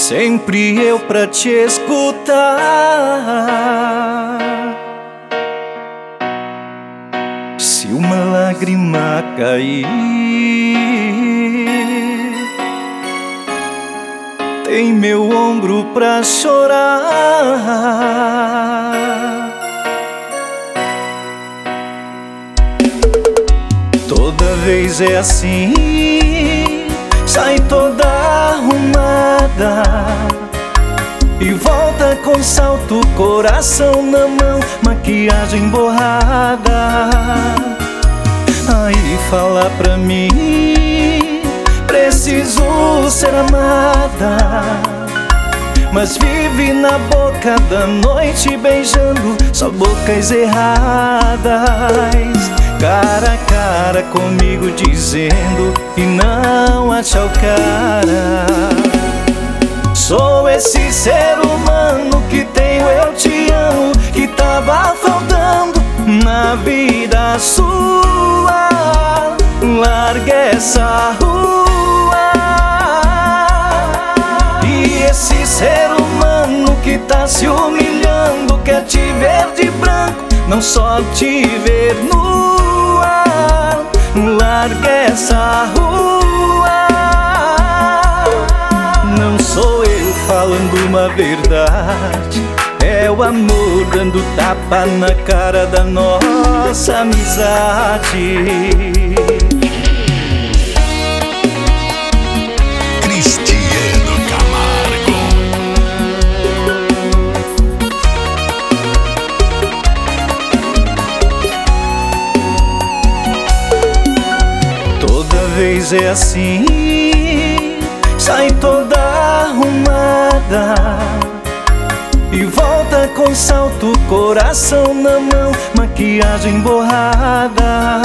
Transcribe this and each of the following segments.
sempre eu pra te escutar. Se uma lágrima cair, tem meu ombro pra chorar. Toda vez é assim, sai toda arrumada e volta com salto, coração na mão, maquiagem borrada. Aí fala pra mim, preciso ser amada, mas vive na boca da noite beijando só bocas erradas. Cara a cara comigo dizendo e não acha o cara. Sou esse ser humano que tenho eu te amo, que tava faltando na vida sua. Larga essa rua. E esse ser humano que tá se humilhando quer te ver de branco, não só te ver nua. Larga essa rua. Não sou eu falando uma verdade, é o amor dando tapa na cara da nossa amizade. Cristiano Camargo. Toda vez é assim, sai toda arrumada e volta com salto, coração na mão, maquiagem borrada.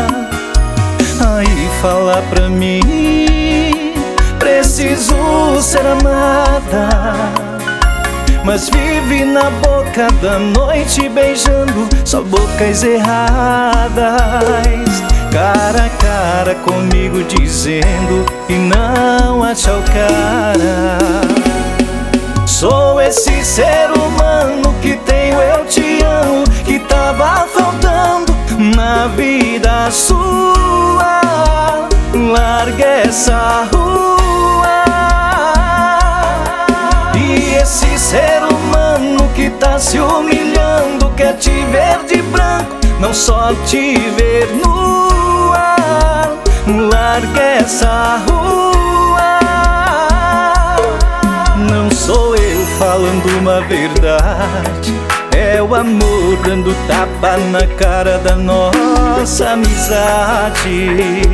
Aí fala pra mim, preciso ser amada, mas vive na boca da noite beijando só bocas erradas. Cara a cara comigo dizendo e não acha o cara. Sou esse ser humano que tenho eu te amo, que tava faltando na vida sua. Larga essa rua. E esse ser humano que tá se humilhando quer te ver de branco, não só te ver nua. Larga essa rua. Não sou eu falando uma verdade, é o amor dando tapa na cara da nossa amizade.